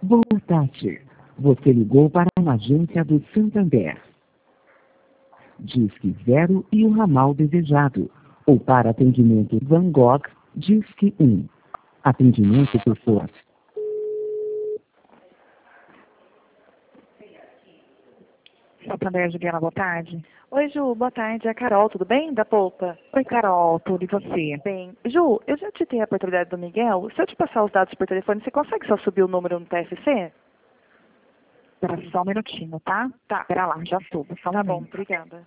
Boa tarde. Você ligou para uma agência do Santander. Disque 0 e o ramal desejado. Ou para atendimento Van Gogh, Disque 1. Atendimento por força. Santander, Juliana, boa tarde. Oi, Ju, boa tarde. É a Carol, tudo bem? Da Polpa. Oi, Carol, tudo e você? Bem. Ju, eu já te tenho a oportunidade do Miguel. Se eu te passar os dados por telefone, você consegue só subir o número no TFC? Espera só um minutinho, tá? Tá. Espera lá, já subo. Só um Tá bom, minuto. obrigada.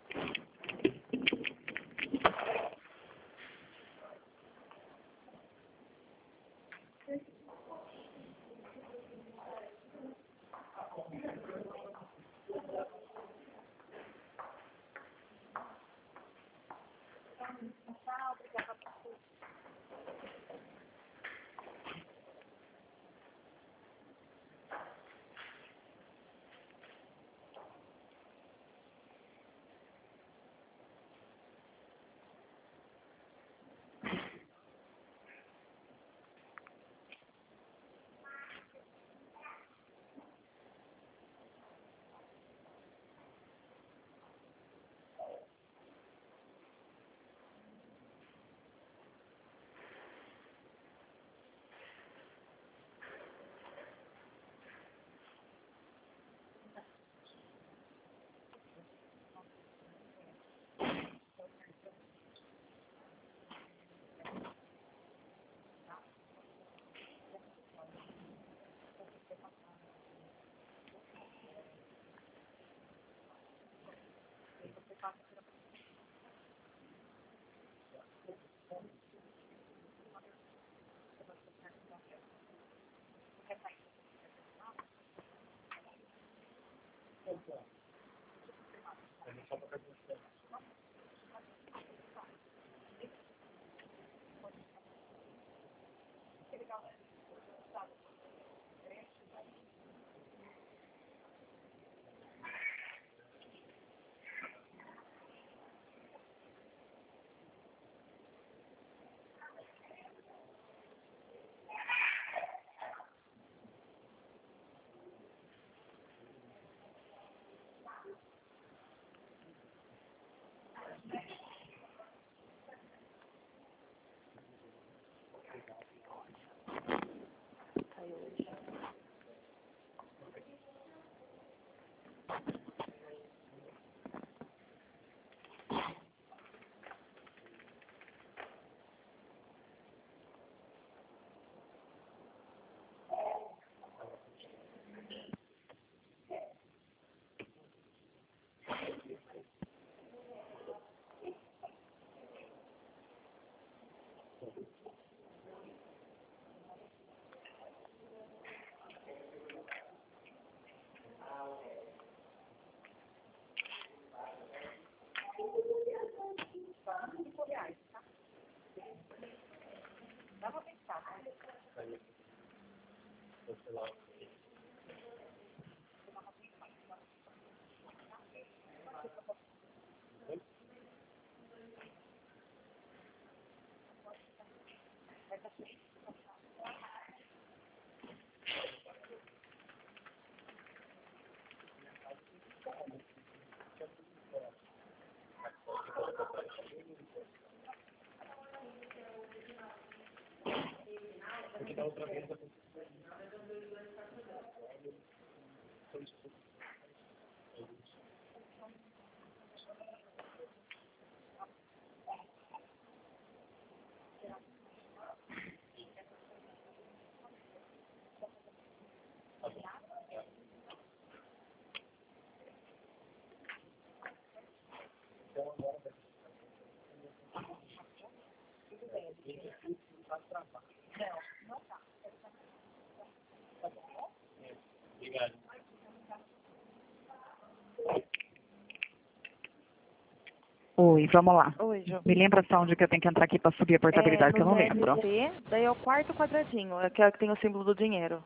Oi, vamos lá. Oi, Ju. Me lembra só onde que eu tenho que entrar aqui para subir a portabilidade, que eu não lembro. TFC, daí é o quarto quadradinho, aquela que tem o símbolo do dinheiro.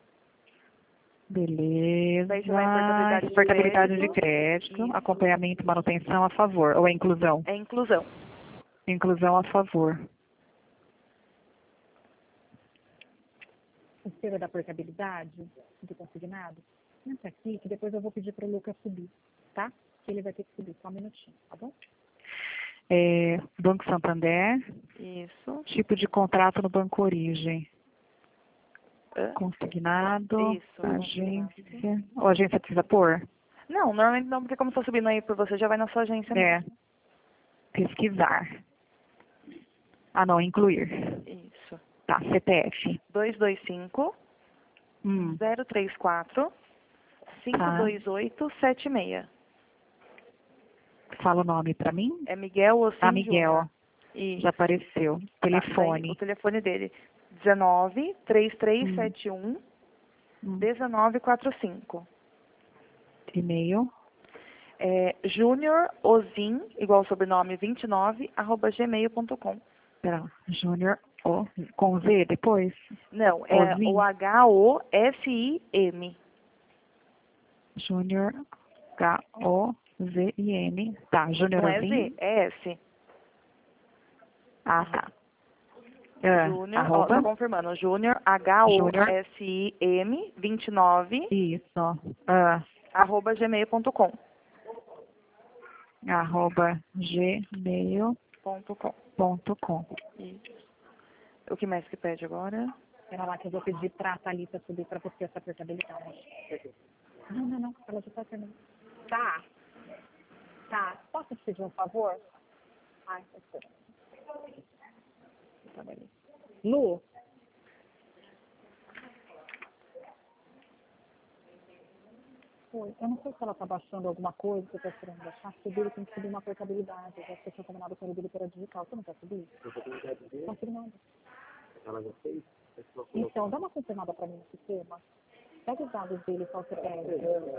Beleza. Daí você vai em Portabilidade de crédito, Isso. acompanhamento, manutenção a favor. Ou é inclusão? É inclusão. Inclusão a favor. o seu é da portabilidade do consignado? Entra aqui, que depois eu vou pedir para o Lucas subir, tá? Que ele vai ter que subir, só um minutinho, tá bom? Banco Santander, Isso. tipo de contrato no Banco Origem. Hã? Consignado, Isso. agência. Ou a agência precisa pôr? Não, normalmente não, porque como está subindo aí por você, já vai na sua agência mesmo. Pesquisar. Ah, não, incluir. Isso. Tá, CPF. 225 034 52876. Fala o nome pra mim? É Miguel Ossim Miguel. Júnior. Isso. Já apareceu. Tá, Telefone. daí, o telefone dele, 19 3371 1945. E-mail. Júnior Ozin, igual o sobrenome, 29, @gmail.com. Pera lá. Júnior O. Com Z depois? Não, é Ozin. o HOSIM. Júnior H-O-Z-I-N. Tá, Júnior Não é Ozin. Z, é S. Ah, tá. Júnior, ó, Arroba. tô confirmando, Júnior HOSIM 29 Isso. @gmail.com. Arroba gmail.com. Isso. O que mais que pede agora? Espera lá que eu vou pedir para a Thalita subir para você essa portabilidade. Não. Ela já está terminando. Tá. Posso te pedir um favor? Ai, tá. Lu? Oi, eu não sei se ela está baixando alguma coisa que eu estou querendo baixar. Subir, tem que subir uma portabilidade. Eu já tinha combinado com a Libra pela digital. Você não quer subir? Confirmando. Ela já fez? Então, dá uma confirmada para mim no sistema. Pega os dados dele, qual você pede.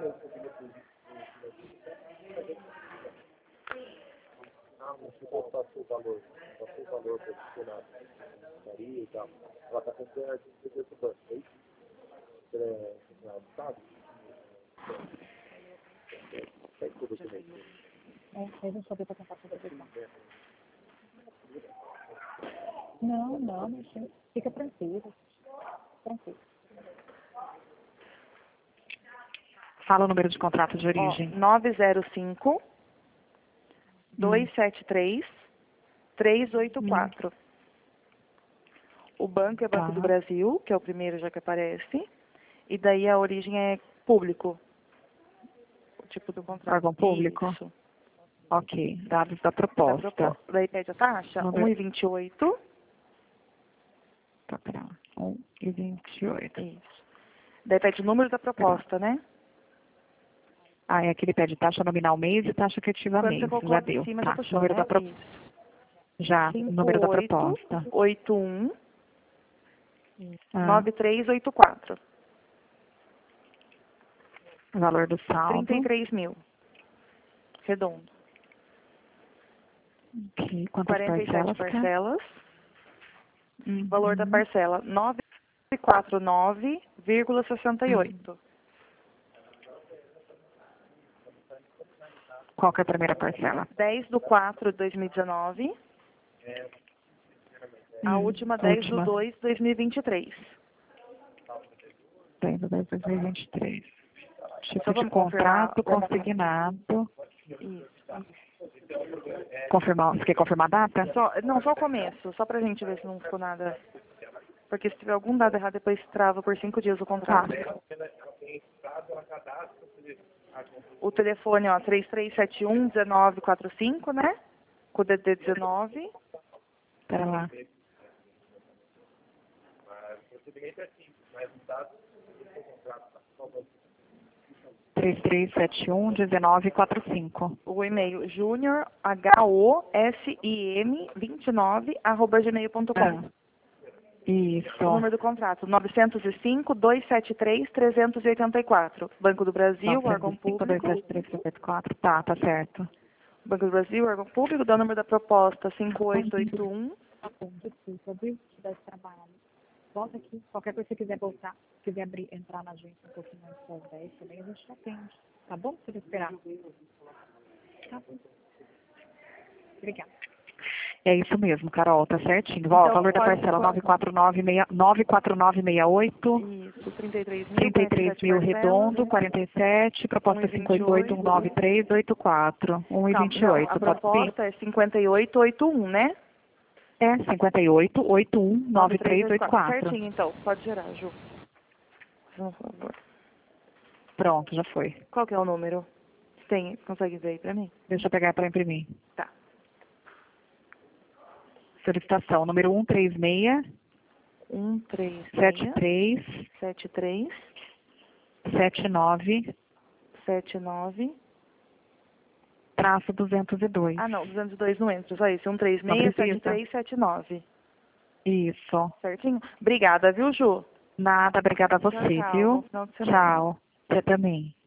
Você passou o valor posicionado. E tal. Ela está comprando a dívida do banco, é isso? Sabe? Pega o documento. A gente só deu para tentar conversar. Não, fica tranquilo. Fala o número de contrato de origem. 905 273 384. O banco é Banco do Brasil, que é o primeiro já que aparece. E daí a origem é público. O tipo do contrato. Órgão público? Isso. Ok. Dados da proposta. Daí pede a taxa, Número- 1,28. Tá, pera lá. 1,28. Isso. Daí pede o número da proposta, né? É aquele pede taxa nominal mês e taxa efetiva Quando mês. você colocou Já lá em deu. cima, Tá. já puxou, Número né? da proposta. Isso. Já. Número da proposta. 81 Ah, 9384. valor do saldo. 33 mil. Redondo. Ok. Quantas 47 parcelas? parcelas. Valor da parcela, 949,68. Qual que é a primeira parcela? 10/4/2019. A última, 10/2/2023. 10/10/2023. Tipo Só de vamos confirmar. contrato consignado. Isso. Confirmar, você quer confirmar a data? Só o começo, só pra gente ver se não ficou nada. Porque se tiver algum dado errado, depois trava por 5 dias o contrato. O telefone, 3371-1945, né? Com o DD 19. Pera lá. Três 1945. O e-mail juniorhosim29@gmail.com. Isso. O número do contrato, 905-273-384. Banco do Brasil, órgão público. 27334. Tá certo. Banco do Brasil, órgão público, dá o número da proposta, 5881. Desculpa, viu? Te dar esse trabalho. Volta aqui. Qualquer coisa que você quiser voltar, quiser entrar na agência um pouquinho antes das 10 também, a gente te atende. Tá bom? Você vai esperar. Tá bom. Obrigada. É isso mesmo, Carol, tá certinho. Ó, Então, valor da pode- parcela pode- 94968, Isso, 33 mil, 33 mil redondo, 47, proposta 58, 19384, Não, 128, a pode subir? proposta é 5881, né? É, 58, 81, 9384. Certinho, então. Pode gerar, Ju. Por favor. Pronto, já foi. Qual que é o número? Tem, consegue ver aí pra mim? Deixa eu pegar para imprimir. Tá. Solicitação número 136 136 73 73 79 79. traço 202. Ah, não, 202 não entra, só isso. Não 136 precisa. 7379. Isso. Certinho? Obrigada, viu, Ju? Nada, obrigada a você, Tchau, viu? bom final de semana. Tchau. Você também.